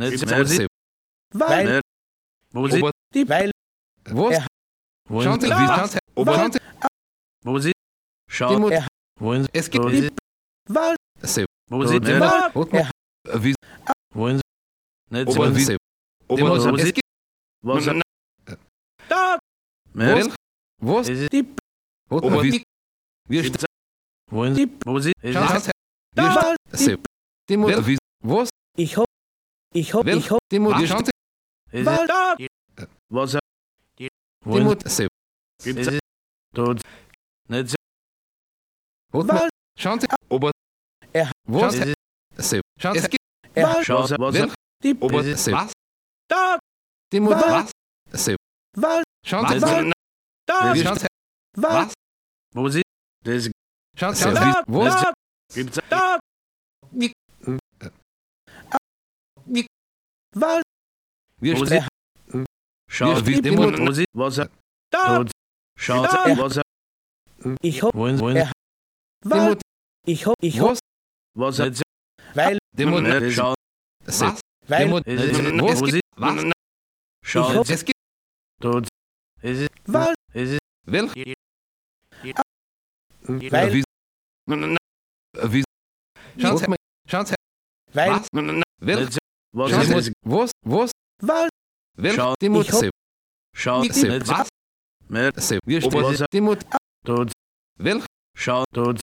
Net Wo sie? Weil Wo sie? die Weil Wo? Chante, Ja. wie chante? Chante, Wo sie? die Schau. Mut. Wohin? Es gibt Wo sie? Weil se. Wo sie? Die Mut. Wie Wohin? Net Ober wie se. Ober Ober wo es sie? gibt Was? da Mer? wo? die Ober wie wir Gibt's? Wohin? Die- Wo sie? chante. da Se. Die Mut. Wie wo? ich hopp Die Mut. Wir chante. weil da Was? Die Wohin? Mut. Se. Gibt's? Tot. Net weil Chante. Ober. Wo? Chante. Se. Chante. Es gibt weil Schau. Was? die Ober. Is- Se. Was? da Die Mut. Was? Se. weil Chante. Was? da Wir chante. weil Wo sie? Das Chante. Da, Wie wo? da gibt's? da weil Wir Wo stehen. Schau. Wir spielen Die Mut. Wo sie? Was? da Tot. Schau. Da. Was? ich hopp Wohin? Die weil Mut. ich hopp Wo? Was? Net weil Die Mut. Schau. Se. Die weil Mut. Wo Es sie? gibt was? Schau. Ich hoffe- Es gibt Tot. Is it? weil Is it? wel. weil Wie wie Chante. Chante. weil Was? Wel. Net Was? Chante. Is it? Wo? Wo? weil Wel. Schau. Die Mut. Ich hoffe- Se. Schau. Se. Net Was? Mer. Se. Wir Ober- stehen. Die Mut. Tot. Wel. Schau. Tot.